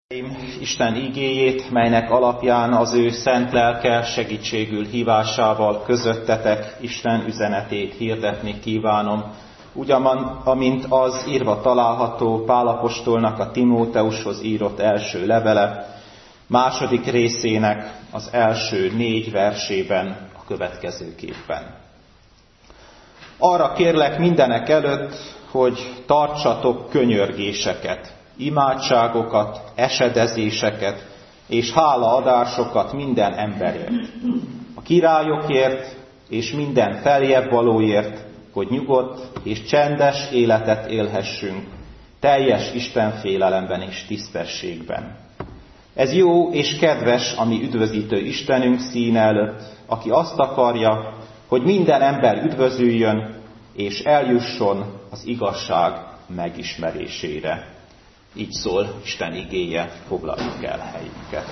Isten igéjét, melynek alapján az ő szent lelke segítségül hívásával közöttetek Isten üzenetét hirdetni kívánom. Úgy, amint az írva található Pál apostolnak a Timóteushoz írott első levele, második részének az első 4 versében a következőképpen. Arra kérlek mindenek előtt, hogy tartsatok könyörgéseket, imádságokat, esedezéseket és hálaadásokat minden emberért, a királyokért és minden feljebb valóért, hogy nyugodt és csendes életet élhessünk, teljes Istenfélelemben és tisztességben. Ez jó és kedves a mi üdvözítő Istenünk színe előtt, aki azt akarja, hogy minden ember üdvözüljön és eljusson az igazság megismerésére. Így szól Isten igéje, foglaljuk el helyünket.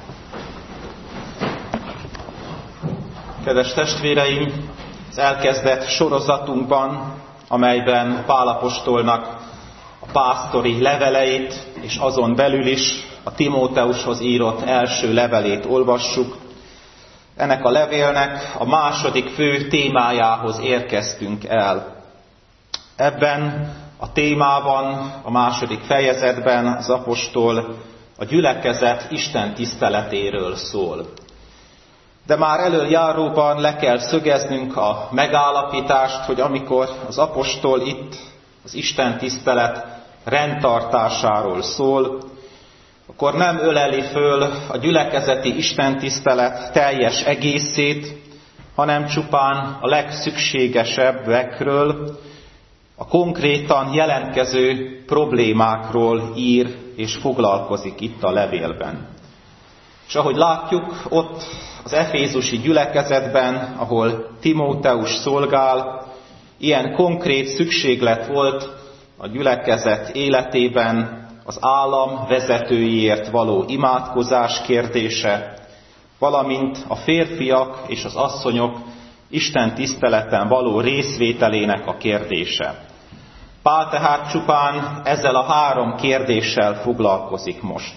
Kedves testvéreim, az elkezdett sorozatunkban, amelyben Pál apostolnak a pásztori leveleit, és azon belül is a Timóteushoz írott első levelét olvassuk, ennek a levélnek a második fő témájához érkeztünk el. Ebben a témában, a második fejezetben az apostol a gyülekezet Isten tiszteletéről szól. De már elöljáróban le kell szögeznünk a megállapítást, hogy amikor az apostol itt az Isten tisztelet rendtartásáról szól, akkor nem öleli föl a gyülekezeti Isten tisztelet teljes egészét, hanem csupán a legszükségesebbekről, a konkrétan jelentkező problémákról ír és foglalkozik itt a levélben. És ahogy látjuk, ott az efézusi gyülekezetben, ahol Timóteus szolgál, ilyen konkrét szükséglet volt a gyülekezet életében az állam vezetőiért való imádkozás kérdése, valamint a férfiak és az asszonyok Isten tiszteleten való részvételének a kérdése. Pál tehát csupán ezzel a 3 kérdéssel foglalkozik most.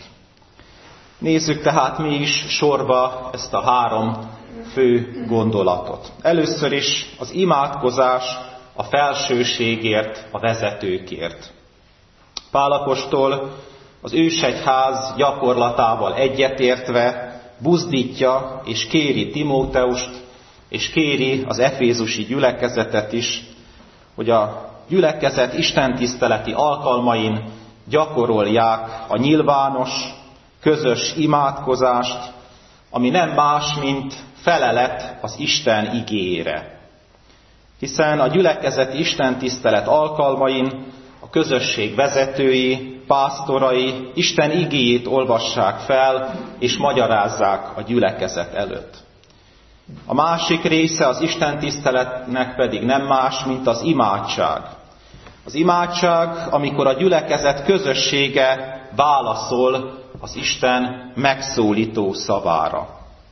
Nézzük tehát mi is sorba ezt a 3 fő gondolatot. Először is az imádkozás a felsőségért, a vezetőkért. Pál apostol az ősegyház gyakorlatával egyetértve buzdítja és kéri Timóteust, és kéri az efézusi gyülekezetet is, hogy a gyülekezet istentiszteleti alkalmain gyakorolják a nyilvános, közös imádkozást, ami nem más, mint felelet az Isten igéjére. Hiszen a gyülekezeti istentisztelet alkalmain a közösség vezetői, pásztorai Isten igéjét olvassák fel és magyarázzák a gyülekezet előtt. A másik része az istentiszteletnek pedig nem más, mint az imádság. Az imádság, amikor a gyülekezet közössége válaszol az Isten megszólító szavára.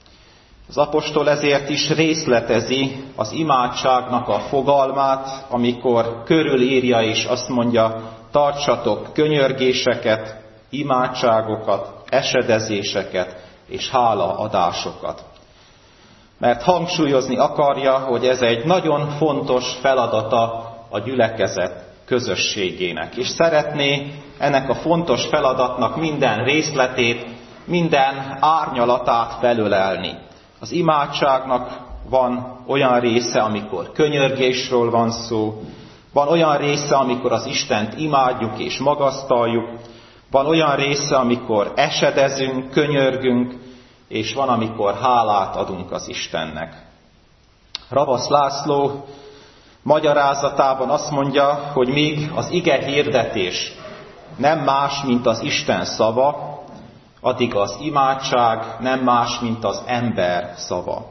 Az apostol ezért is részletezi az imádságnak a fogalmát, amikor körülírja és azt mondja, tartsatok könyörgéseket, imádságokat, esedezéseket és hálaadásokat. Mert hangsúlyozni akarja, hogy ez egy nagyon fontos feladata a gyülekezet közösségének. És szeretné ennek a fontos feladatnak minden részletét, minden árnyalatát felölelni. Az imádságnak van olyan része, amikor könyörgésről van szó, van olyan része, amikor az Istent imádjuk és magasztaljuk, van olyan része, amikor esedezünk, könyörgünk, és van, amikor hálát adunk az Istennek. Ravasz László magyarázatában azt mondja, hogy míg az ige hirdetés nem más, mint az Isten szava, addig az imádság nem más, mint az ember szava.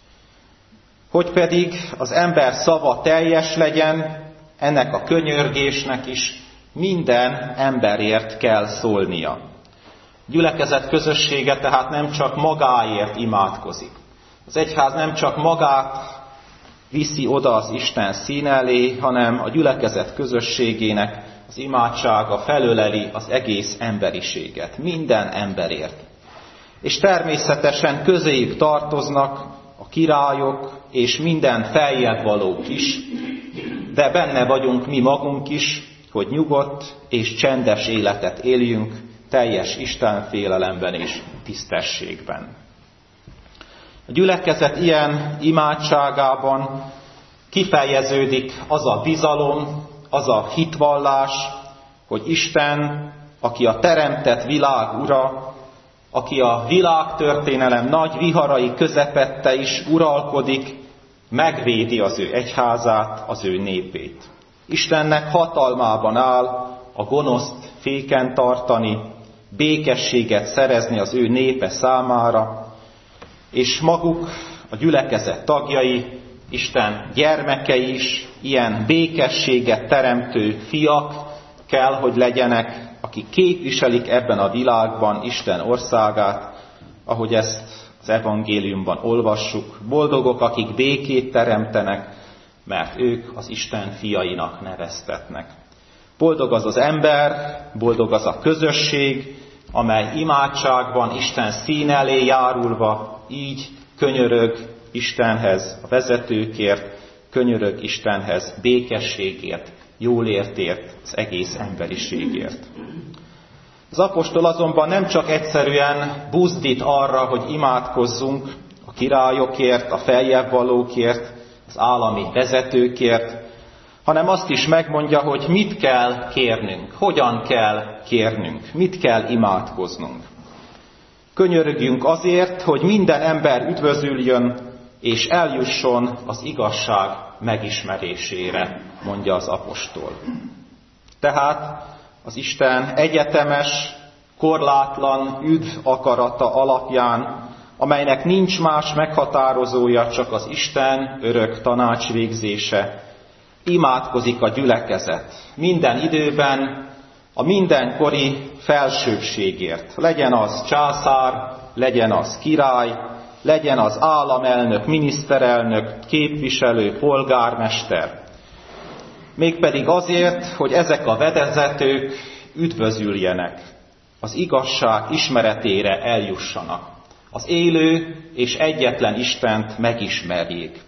Hogy pedig az ember szava teljes legyen, ennek a könyörgésnek is minden emberért kell szólnia. Gyülekezet közössége tehát nem csak magáért imádkozik. Az egyház nem csak magát viszi oda az Isten színe elé, hanem a gyülekezet közösségének az imádsága felöleli az egész emberiséget, minden emberért. És természetesen közéjük tartoznak a királyok és minden feljebb valók is, de benne vagyunk mi magunk is, hogy nyugodt és csendes életet éljünk, teljes istenfélelemben és tisztességben. A gyülekezet ilyen imádságában kifejeződik az a bizalom, az a hitvallás, hogy Isten, aki a teremtett világ ura, aki a világtörténelem nagy viharai közepette is uralkodik, megvédi az ő egyházát, az ő népét. Istennek hatalmában áll a gonoszt féken tartani, békességet szerezni az ő népe számára, és maguk, a gyülekezet tagjai, Isten gyermekei is ilyen békességet teremtő fiak kell, hogy legyenek, akik képviselik ebben a világban Isten országát, ahogy ezt az evangéliumban olvassuk. Boldogok, akik békét teremtenek, mert ők az Isten fiainak neveztetnek. Boldog az az ember, boldog az a közösség, amely imádságban Isten szín elé járulva így könyörög Istenhez a vezetőkért, könyörög Istenhez békességért, jólértért, az egész emberiségért. Az apostol azonban nem csak egyszerűen buzdít arra, hogy imádkozzunk a királyokért, a feljebb valókért, az állami vezetőkért, hanem azt is megmondja, hogy mit kell kérnünk, hogyan kell kérnünk, mit kell imádkoznunk. Könyörögjünk azért, hogy minden ember üdvözüljön, és eljusson az igazság megismerésére, mondja az apostol. Tehát az Isten egyetemes, korlátlan üdv akarata alapján, amelynek nincs más meghatározója, csak az Isten örök tanácsvégzése, imádkozik a gyülekezet minden időben, a mindenkori felsőbbségért. Legyen az császár, legyen az király, legyen az államelnök, miniszterelnök, képviselő, polgármester. Mégpedig azért, hogy ezek a vezetők üdvözüljenek, az igazság ismeretére eljussanak, az élő és egyetlen Istent megismerjék.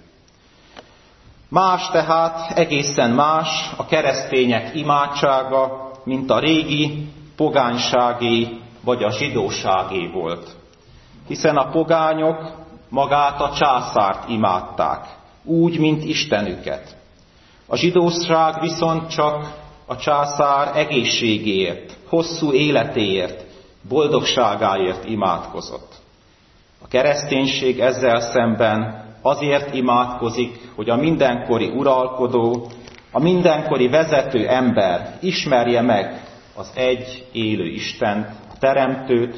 Más tehát, egészen más a keresztények imádsága, mint a régi pogányságé vagy a zsidóságé volt. Hiszen a pogányok magát a császárt imádták, úgy, mint Istenüket. A zsidóság viszont csak a császár egészségéért, hosszú életéért, boldogságáért imádkozott. A kereszténység ezzel szemben azért imádkozik, hogy a mindenkori uralkodó, a mindenkori vezető ember ismerje meg az egy élő Istent, a Teremtőt,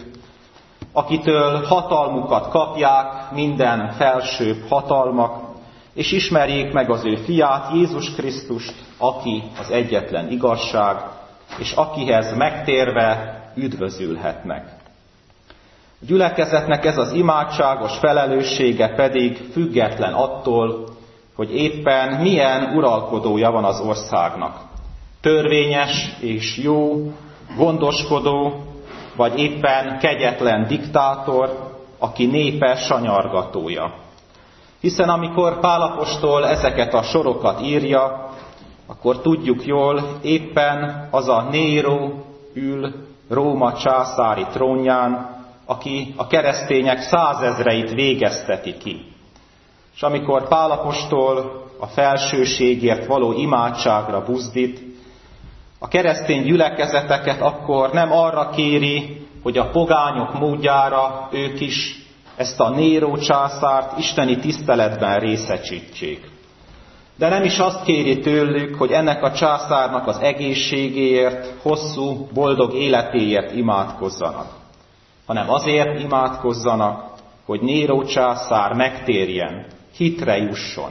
akitől hatalmukat kapják minden felsőbb hatalmak, és ismerjék meg az ő fiát, Jézus Krisztust, aki az egyetlen igazság, és akihez megtérve üdvözülhetnek. A gyülekezetnek ez az imádságos felelőssége pedig független attól, hogy éppen milyen uralkodója van az országnak. Törvényes és jó, gondoskodó, vagy éppen kegyetlen diktátor, aki népe sanyargatója. Hiszen amikor Pál apostol ezeket a sorokat írja, akkor tudjuk jól, éppen az a Néró ül Róma császári trónján, aki a keresztények 100 000-eit végezteti ki. És amikor Pál apostol a felsőségért való imádságra buzdít, a keresztény gyülekezeteket akkor nem arra kéri, hogy a pogányok módjára ők is ezt a Néró császárt isteni tiszteletben részesítsék. De nem is azt kéri tőlük, hogy ennek a császárnak az egészségéért, hosszú, boldog életéért imádkozzanak, hanem azért imádkozzanak, hogy Néró császár megtérjen, hitre jusson.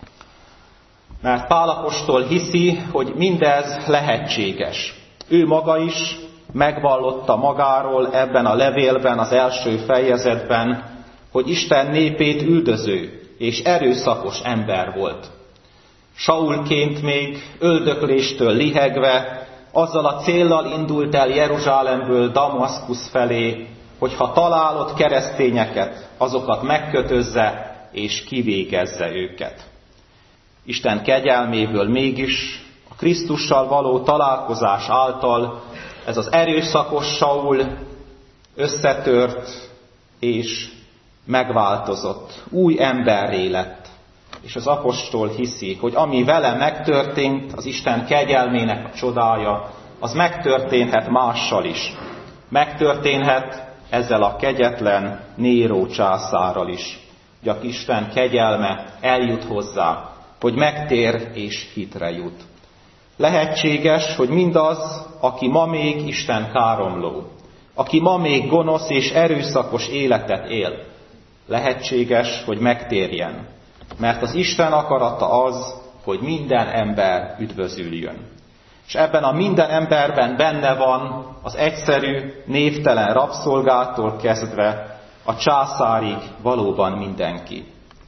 Mert Pál apostol hiszi, hogy mindez lehetséges. Ő maga is megvallotta magáról ebben a levélben, az első fejezetben, hogy Isten népét üldöző és erőszakos ember volt. Saulként még öldökléstől lihegve, azzal a céllal indult el Jeruzsálemből Damaszkusz felé, hogy ha találott keresztényeket, azokat megkötözze és kivégezze őket. Isten kegyelméből mégis a Krisztussal való találkozás által ez az erőszakos Saul összetört és megváltozott, új emberré lett. És az apostol hiszi, hogy ami vele megtörtént, az Isten kegyelmének a csodája, az megtörténhet mással is. Megtörténhet ezzel a kegyetlen Néró császárral is. Hogy a Isten kegyelme eljut hozzá, hogy megtér és hitre jut. Lehetséges, hogy mindaz, aki ma még Isten káromló, aki ma még gonosz és erőszakos életet él, lehetséges, hogy megtérjen. Mert az Isten akarata az, hogy minden ember üdvözüljön. És ebben a minden emberben benne van az egyszerű, névtelen rabszolgától kezdve a császárig valóban mindenki.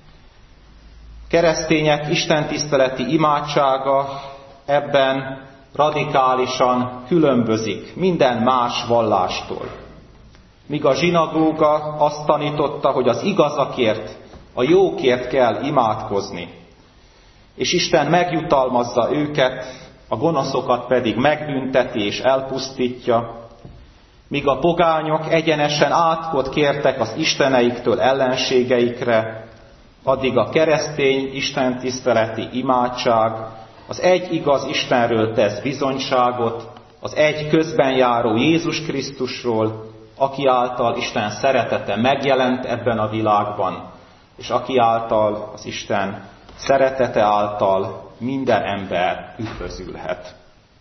Keresztények istentiszteleti imádsága ebben radikálisan különbözik minden más vallástól. Míg a zsinagóga azt tanította, hogy az igazakért, a jókért kell imádkozni, és Isten megjutalmazza őket, a gonoszokat pedig megbünteti és elpusztítja, míg a pogányok egyenesen átkot kértek az isteneiktől ellenségeikre, addig a keresztény istentiszteleti imádság az egy igaz Istenről tesz bizonyságot, az egy közben járó Jézus Krisztusról, aki által Isten szeretete megjelent ebben a világban, és aki által, az Isten szeretete által minden ember üdvözülhet.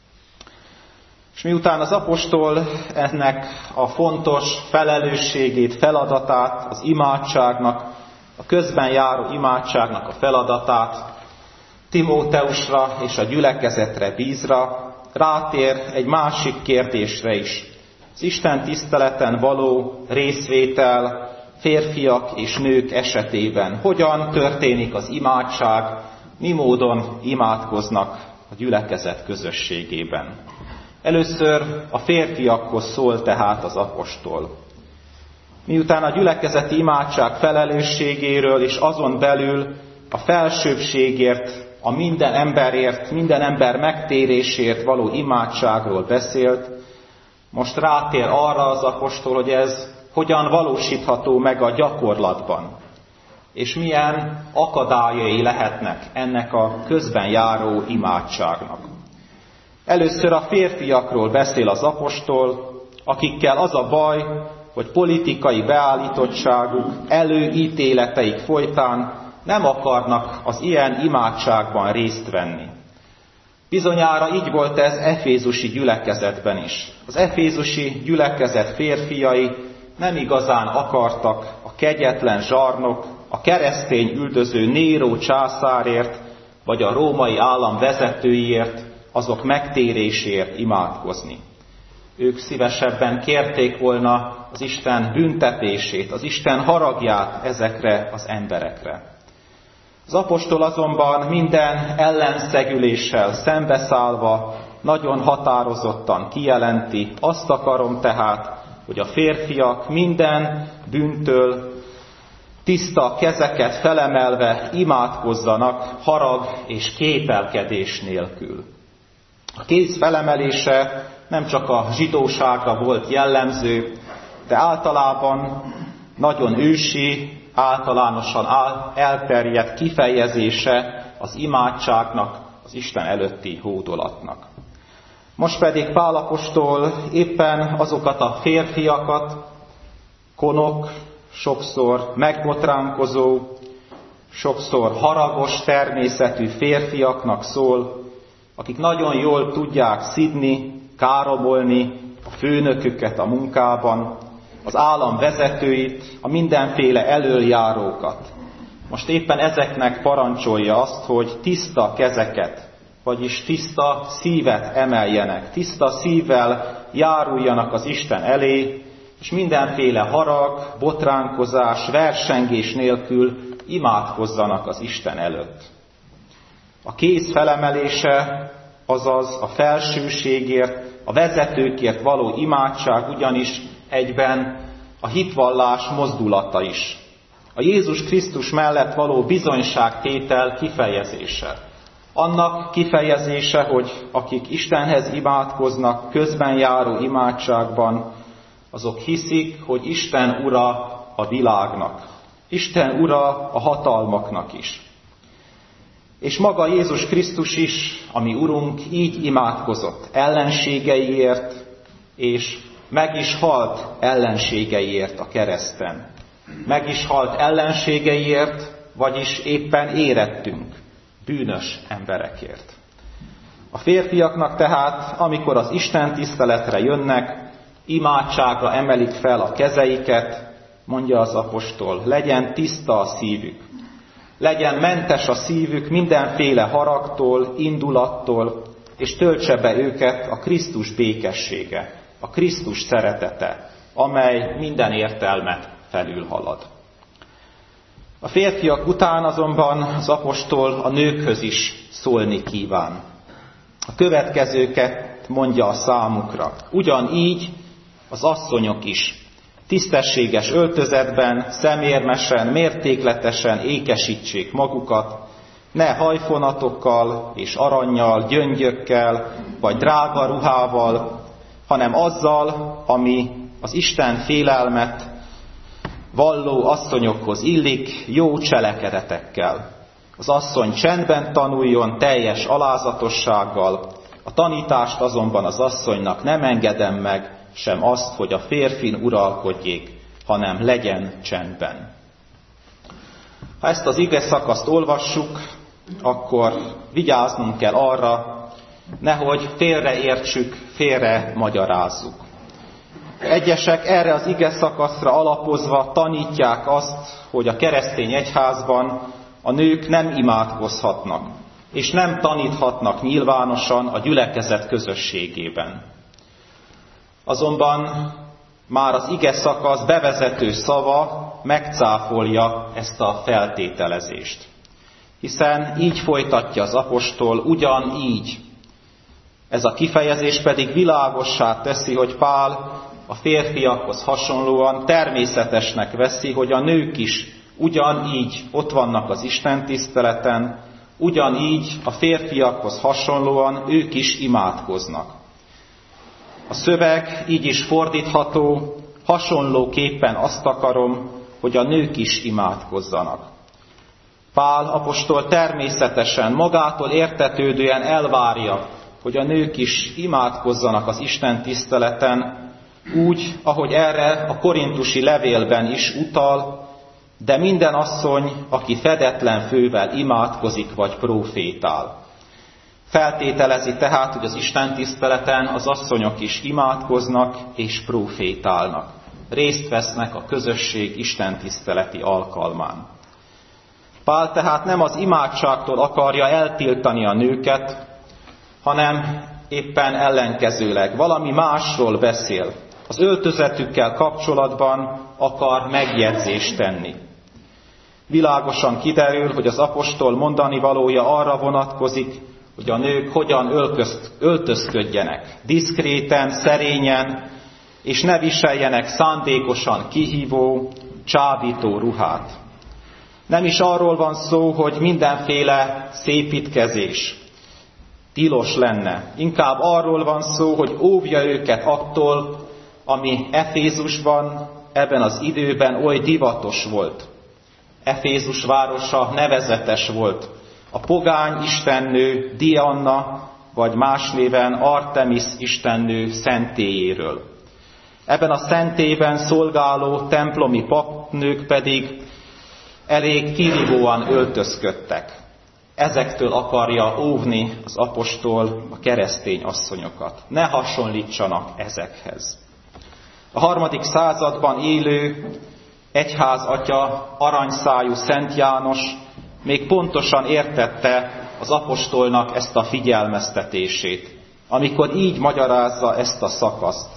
És miután az apostol ennek a fontos felelősségét, feladatát, az imádságnak, a közben járó imádságnak a feladatát Timóteusra és a gyülekezetre bízra, rátér egy másik kérdésre is. Az Isten tiszteleten való részvétel férfiak és nők esetében. Hogyan történik az imádság, mi módon imádkoznak a gyülekezet közösségében. Először a férfiakhoz szól tehát az apostol. Miután a gyülekezeti imádság felelősségéről és azon belül a felsőbbségért, a minden emberért, minden ember megtérésért való imádságról beszélt, most rátér arra az apostol, hogy ez hogyan valósítható meg a gyakorlatban, és milyen akadályai lehetnek ennek a közben járó imádságnak. Először a férfiakról beszél az apostol, akikkel az a baj, hogy politikai beállítottságuk, előítéleteik folytán nem akarnak az ilyen imádságban részt venni. Bizonyára így volt ez efézusi gyülekezetben is. Az efézusi gyülekezet férfiai nem igazán akartak a kegyetlen zsarnok, a keresztény üldöző Néró császárért, vagy a római állam vezetőiért, azok megtéréséért imádkozni. Ők szívesebben kérték volna az Isten büntetését, az Isten haragját ezekre az emberekre. Az apostol azonban minden ellenszegüléssel szembeszállva nagyon határozottan kijelenti, azt akarom tehát, hogy a férfiak minden bűntől tiszta kezeket felemelve imádkozzanak harag és kételkedés nélkül. A kéz felemelése nem csak a zsidóságra volt jellemző, de általában nagyon ősi, általánosan elterjedt kifejezése az imádságnak, az Isten előtti hódolatnak. Most pedig Pál apostol éppen azokat a férfiakat, konok, sokszor megbotránkozó, sokszor haragos természetű férfiaknak szól, akik nagyon jól tudják szidni, káromolni a főnöküket a munkában, az állam vezetőit, a mindenféle elöljárókat. Most éppen ezeknek parancsolja azt, hogy tiszta kezeket, vagyis tiszta szívet emeljenek, tiszta szívvel járuljanak az Isten elé, és mindenféle harag, botránkozás, versengés nélkül imádkozzanak az Isten előtt. A kéz felemelése azaz a felsőségért, a vezetőkért való imádság ugyanis egyben a hitvallás mozdulata is. A Jézus Krisztus mellett való bizonyságtétel kifejezése. Annak kifejezése, hogy akik Istenhez imádkoznak közben járó imádságban, azok hiszik, hogy Isten ura a világnak. Isten ura a hatalmaknak is. És maga Jézus Krisztus is, ami Urunk, így imádkozott ellenségeiért, és meg is halt ellenségeiért a kereszten. Meg is halt ellenségeiért, vagyis éppen érettünk, bűnös emberekért. A férfiaknak tehát, amikor az Isten tiszteletre jönnek, imádságra emelik fel a kezeiket, mondja az apostol, legyen tiszta a szívük. Legyen mentes a szívük mindenféle haragtól, indulattól, és töltse be őket a Krisztus békessége, a Krisztus szeretete, amely minden értelmet felülhalad. A férfiak után azonban az apostol a nőkhöz is szólni kíván. A következőket mondja a számukra. Ugyanígy az asszonyok is tisztességes öltözetben, szemérmesen, mértékletesen ékesítsék magukat, ne hajfonatokkal és arannyal, gyöngyökkel, vagy drága ruhával, hanem azzal, ami az Isten félelmet valló asszonyokhoz illik, jó cselekedetekkel. Az asszony csendben tanuljon, teljes alázatossággal, a tanítást azonban az asszonynak nem engedem meg, sem azt, hogy a férfin uralkodjék, hanem legyen csendben. Ha ezt az ige szakaszt olvassuk, akkor vigyáznunk kell arra, nehogy félreértsük, félre magyarázzuk. Egyesek erre az ige szakaszra alapozva tanítják azt, hogy a keresztény egyházban a nők nem imádkozhatnak, és nem taníthatnak nyilvánosan a gyülekezet közösségében. Azonban már az ige szakasz bevezető szava megcáfolja ezt a feltételezést. Hiszen így folytatja az apostol, ugyanígy. Ez a kifejezés pedig világossá teszi, hogy Pál a férfiakhoz hasonlóan természetesnek veszi, hogy a nők is ugyanígy ott vannak az Isten tiszteleten, ugyanígy a férfiakhoz hasonlóan ők is imádkoznak. A szöveg így is fordítható, hasonlóképpen azt akarom, hogy a nők is imádkozzanak. Pál apostol természetesen, magától értetődően elvárja, hogy a nők is imádkozzanak az Isten tiszteleten, úgy, ahogy erre a korintusi levélben is utal, de minden asszony, aki fedetlen fővel imádkozik vagy prófétál. Feltételezi tehát, hogy az Isten tiszteleten az asszonyok is imádkoznak és prófétálnak. Részt vesznek a közösség Isten tiszteleti alkalmán. Pál tehát nem az imádságtól akarja eltiltani a nőket, hanem éppen ellenkezőleg valami másról beszél. Az öltözetükkel kapcsolatban akar megjegyzést tenni. Világosan kiderül, hogy az apostol mondani valója arra vonatkozik, hogy a nők hogyan öltözködjenek, diszkréten, szerényen, és ne viseljenek szándékosan kihívó, csábító ruhát. Nem is arról van szó, hogy mindenféle szépítkezés tilos lenne. Inkább arról van szó, hogy óvja őket attól, ami Efézusban, ebben az időben oly divatos volt. Efézus városa nevezetes volt. A pogány istennő Diana, vagy más néven Artemis istennő szentélyéről. Ebben a szentélyben szolgáló templomi papnők pedig elég kirívóan öltözködtek. Ezektől akarja óvni az apostol a keresztény asszonyokat. Ne hasonlítsanak ezekhez. A 3. században élő egyházatya, aranyszájú Szent János még pontosan értette az apostolnak ezt a figyelmeztetését, amikor így magyarázza ezt a szakaszt.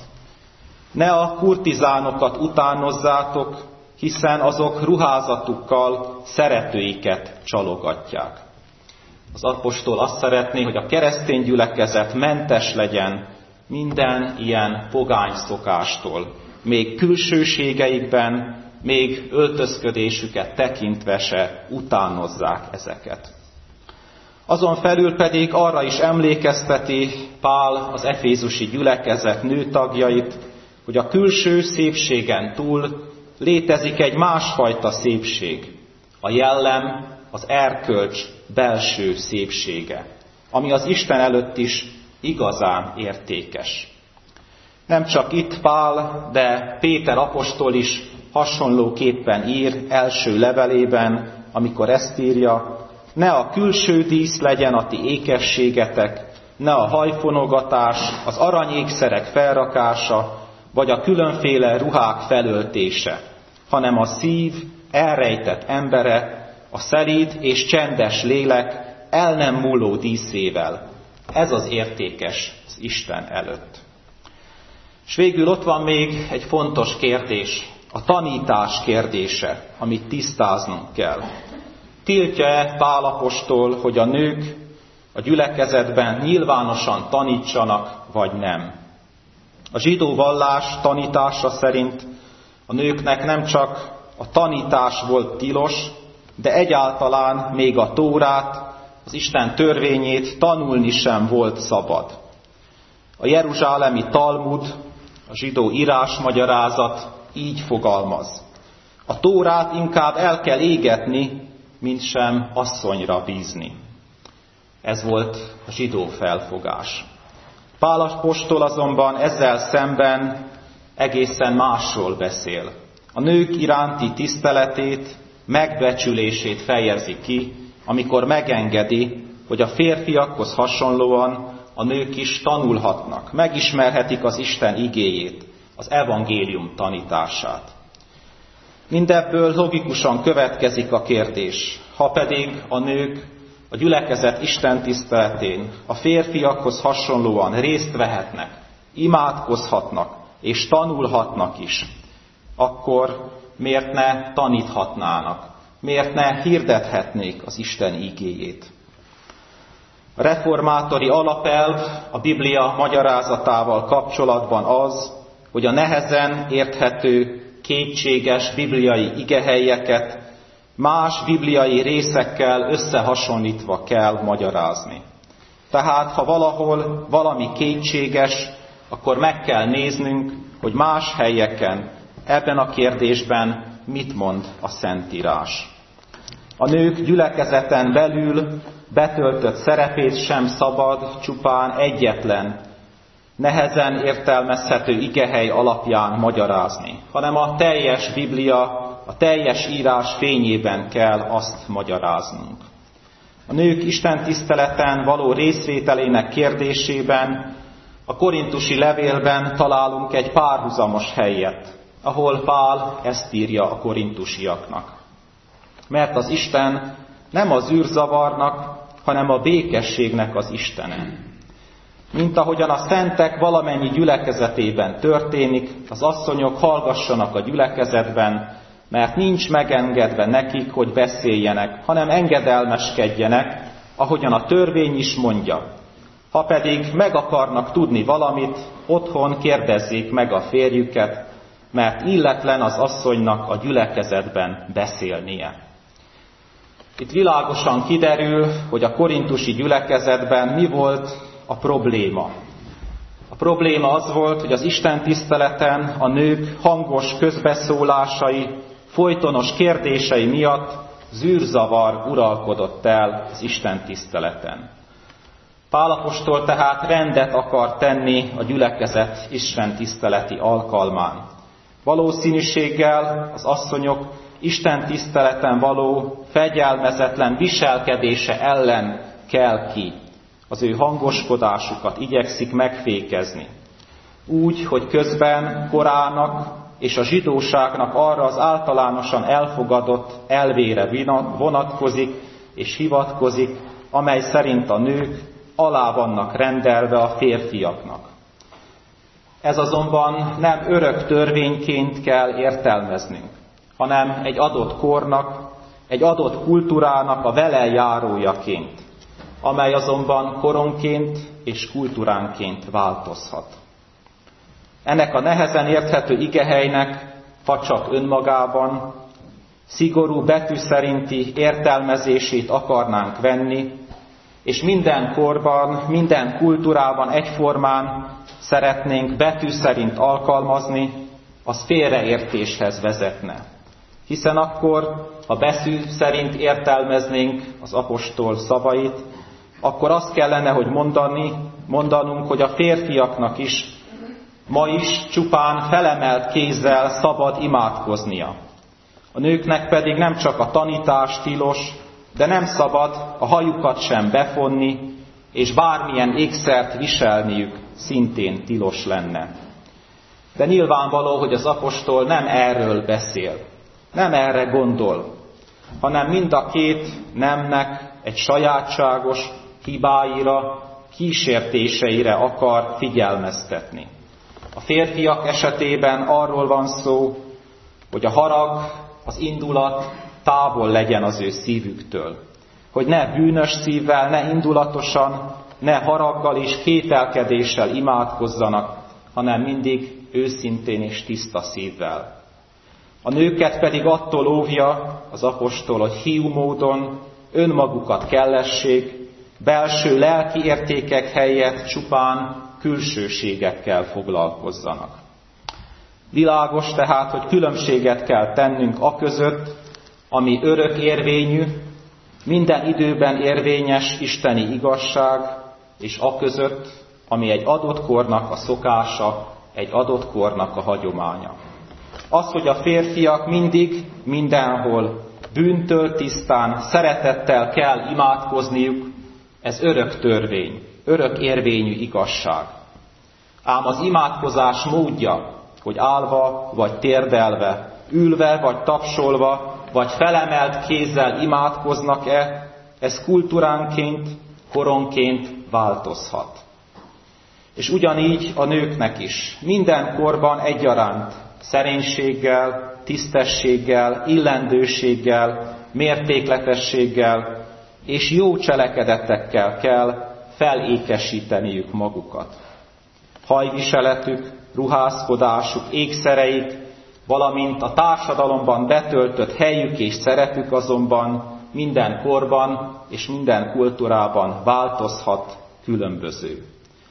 Ne a kurtizánokat utánozzátok, hiszen azok ruházatukkal szeretőiket csalogatják. Az apostol azt szeretné, hogy a keresztény gyülekezet mentes legyen minden ilyen pogány szokástól, még külsőségeikben, még öltözködésüket tekintve se utánozzák ezeket. Azon felül pedig arra is emlékezteti Pál az efézusi gyülekezet nőtagjait, hogy a külső szépségen túl létezik egy másfajta szépség, a jellem, az erkölcs belső szépsége, ami az Isten előtt is igazán értékes. Nem csak itt Pál, de Péter apostol is hasonlóképpen ír első levelében, amikor ezt írja: ne a külső dísz legyen a ti ékességetek, ne a hajfonogatás, az aranyékszerek felrakása, vagy a különféle ruhák felöltése, hanem a szív elrejtett embere, a szelíd és csendes lélek el nem múló díszével. Ez az értékes az Isten előtt. És végül ott van még egy fontos kérdés, a tanítás kérdése, amit tisztáznunk kell. Tiltja-e Pál apostol, hogy a nők a gyülekezetben nyilvánosan tanítsanak, vagy nem? A zsidó vallás tanítása szerint a nőknek nem csak a tanítás volt tilos, de egyáltalán még a Tórát, az Isten törvényét tanulni sem volt szabad. A jeruzsálemi Talmud, a zsidó írásmagyarázat így fogalmaz: a Tórát inkább el kell égetni, mint sem asszonyra bízni. Ez volt a zsidó felfogás. Pál apostol azonban ezzel szemben egészen másról beszél. A nők iránti tiszteletét, megbecsülését fejezi ki, amikor megengedi, hogy a férfiakhoz hasonlóan a nők is tanulhatnak, megismerhetik az Isten igéjét, az evangélium tanítását. Mindebből logikusan következik a kérdés: ha pedig a nők a gyülekezet Isten tiszteletén a férfiakhoz hasonlóan részt vehetnek, imádkozhatnak és tanulhatnak is, akkor miért ne taníthatnának, miért ne hirdethetnék az Isten igéjét? A reformátori alapelv a Biblia magyarázatával kapcsolatban az, hogy a nehezen érthető, kétséges bibliai igehelyeket más bibliai részekkel összehasonlítva kell magyarázni. Tehát, ha valahol valami kétséges, akkor meg kell néznünk, hogy más helyeken ebben a kérdésben mit mond a Szentírás. A nők gyülekezeten belül betöltött szerepét sem szabad csupán egyetlen, nehezen értelmezhető igehely alapján magyarázni, hanem a teljes Biblia, a teljes írás fényében kell azt magyaráznunk. A nők Isten tiszteleten való részvételének kérdésében a korintusi levélben találunk egy párhuzamos helyet, ahol Pál ezt írja a korintusiaknak. Mert az Isten nem az űrzavarnak, hanem a békességnek az Istene. Mint ahogyan a szentek valamennyi gyülekezetében történik, az asszonyok hallgassanak a gyülekezetben, mert nincs megengedve nekik, hogy beszéljenek, hanem engedelmeskedjenek, ahogyan a törvény is mondja. Ha pedig meg akarnak tudni valamit, otthon kérdezzék meg a férjüket, mert illetlen az asszonynak a gyülekezetben beszélnie. Itt világosan kiderül, hogy a korintusi gyülekezetben mi volt a probléma. A probléma az volt, hogy az Isten tiszteleten a nők hangos közbeszólásai, folytonos kérdései miatt zűrzavar uralkodott el az Isten tiszteleten. Pál apostol tehát rendet akar tenni a gyülekezet Isten tiszteleti alkalmán. Valószínűséggel az asszonyok Isten tiszteleten való fegyelmezetlen viselkedése ellen kell ki. Az ő hangoskodásukat igyekszik megfékezni. Úgy, hogy közben korának és a zsidóságnak arra az általánosan elfogadott elvére vonatkozik és hivatkozik, amely szerint a nők alá vannak rendelve a férfiaknak. Ez azonban nem örök törvényként kell értelmeznünk, hanem egy adott kornak, egy adott kultúrának a vele járójaként. amely azonban koronként és kultúránként változhat. Ennek a nehezen érthető igehelynek, ha csak önmagában, szigorú betű szerinti értelmezését akarnánk venni, és minden korban, minden kultúrában egyformán szeretnénk betű szerint alkalmazni, az félreértéshez vezetne. Hiszen akkor, ha betű szerint értelmeznénk az apostol szavait, akkor azt kellene, hogy mondanunk, hogy a férfiaknak is, ma is csupán felemelt kézzel szabad imádkoznia. A nőknek pedig nem csak a tanítás tilos, de nem szabad a hajukat sem befonni, és bármilyen ékszert viselniük szintén tilos lenne. De nyilvánvaló, hogy az apostol nem erről beszél, nem erre gondol, hanem mind a két nemnek egy sajátságos hibáira, kísértéseire akar figyelmeztetni. A férfiak esetében arról van szó, hogy a harag, az indulat távol legyen az ő szívüktől. Hogy ne bűnös szívvel, ne indulatosan, ne haraggal és kételkedéssel imádkozzanak, hanem mindig őszintén és tiszta szívvel. A nőket pedig attól óvja az apostol, hogy hiú módon önmagukat kellessék, belső lelki értékek helyett csupán külsőségekkel foglalkozzanak. Világos tehát, hogy különbséget kell tennünk aközött, ami örök érvényű, minden időben érvényes isteni igazság, és aközött, ami egy adott kornak a szokása, egy adott kornak a hagyománya. Az, hogy a férfiak mindig, mindenhol bűntől tisztán, szeretettel kell imádkozniuk, ez örök törvény, örök érvényű igazság. Ám az imádkozás módja, hogy állva vagy térdelve, ülve vagy tapsolva, vagy felemelt kézzel imádkoznak-e, ez kultúránként, koronként változhat. És ugyanígy a nőknek is, minden korban egyaránt szerénységgel, tisztességgel, illendőséggel, mértékletességgel és jó cselekedetekkel kell felékesíteniük magukat. Hajviseletük, ruházkodásuk, ékszereik, valamint a társadalomban betöltött helyük és szerepük azonban minden korban és minden kultúrában változhat, különböző.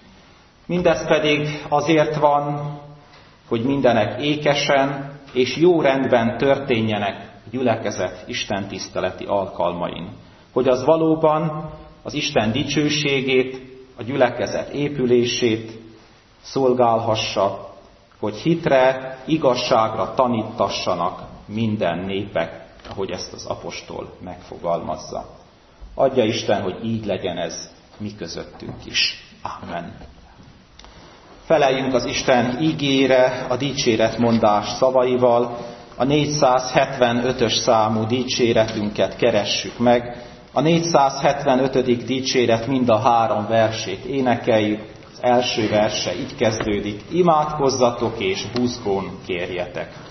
Mindez pedig azért van, hogy mindenek ékesen és jó rendben történjenek gyülekezet istentiszteleti alkalmain. Hogy az valóban az Isten dicsőségét, a gyülekezet épülését szolgálhassa, hogy hitre, igazságra tanítassanak minden népek, ahogy ezt az apostol megfogalmazza. Adja Isten, hogy így legyen ez mi közöttünk is. Amen. Feleljünk az Isten ígére a dicséretmondás szavaival, a 475-ös számú dicséretünket keressük meg. A 475. dicséret mind a 3 versét énekeljük. Az első verse így kezdődik: imádkozzatok és buzgón kérjetek.